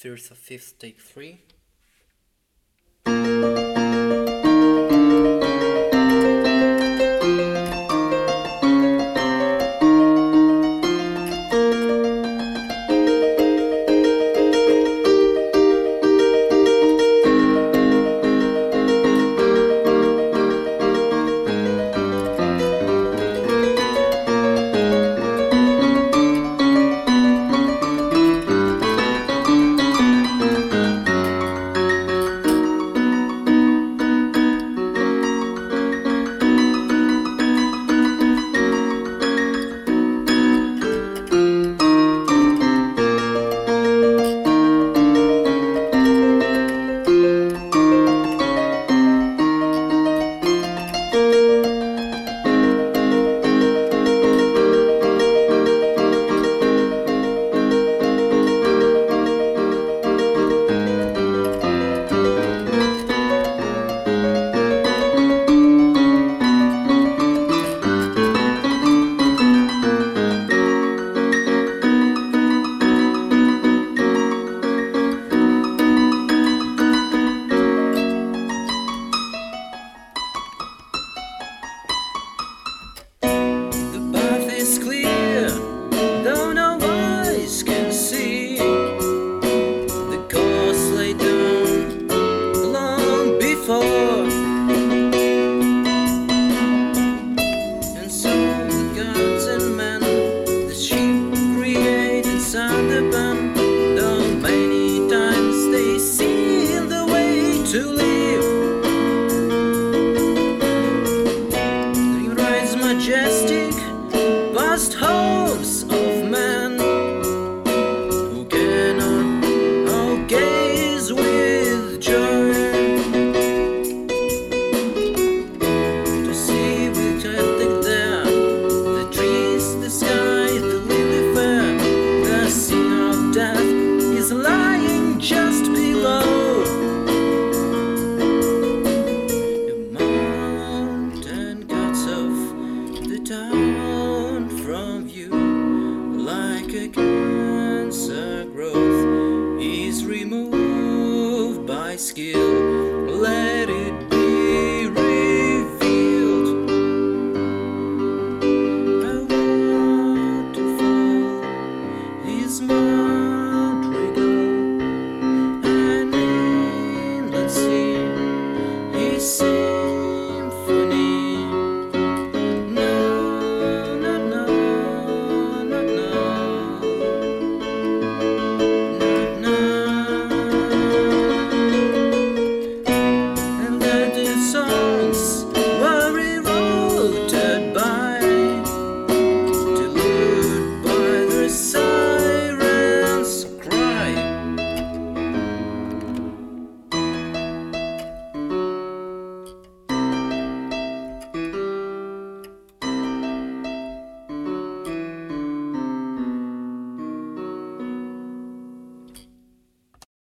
First of fifth, take 3. Is clear, though no eyes can see. The course laid down long before, and so the gods and men that she created sound the band, though many times they seem the way to live. They rise majestic vast homes of men who cannot all gaze with joy to see reflected there the trees, the sky, the lily fair. The scene of death is lying just below. The mountain cuts off the town from view, like a cancer growth is removed by skill.